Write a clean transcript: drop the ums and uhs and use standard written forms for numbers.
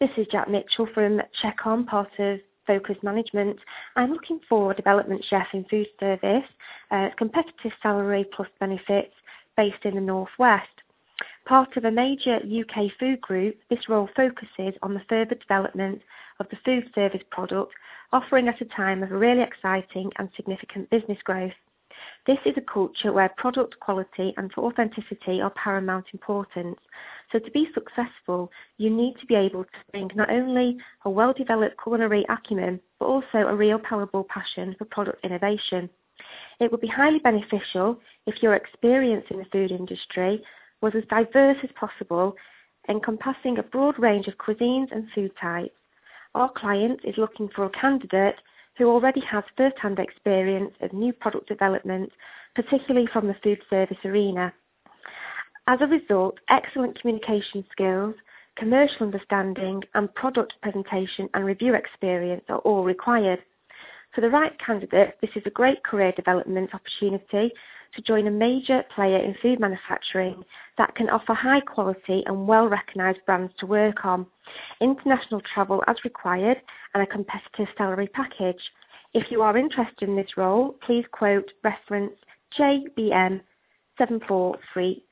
This is Jack Mitchell from Check-On, part of Focus Management. I'm looking for a development chef in food service, competitive salary plus benefits, based in the Northwest. Part of a major UK food group, this role focuses on the further development of the food service product, offering at a time of really exciting and significant business growth. This is a culture where product quality and authenticity are paramount importance. So to be successful, you need to be able to bring not only a well-developed culinary acumen, but also a real palpable passion for product innovation. It would be highly beneficial if your experience in the food industry was as diverse as possible, encompassing a broad range of cuisines and food types. Our client is looking for a candidate who already has first-hand experience of new product development, particularly from the food service arena. As a result, excellent communication skills, commercial understanding, and product presentation and review experience are all required. For the right candidate, this is a great career development opportunity to join a major player in food manufacturing that can offer high quality and well-recognised brands to work on, international travel as required, and a competitive salary package. If you are interested in this role, please quote reference JBM 7430.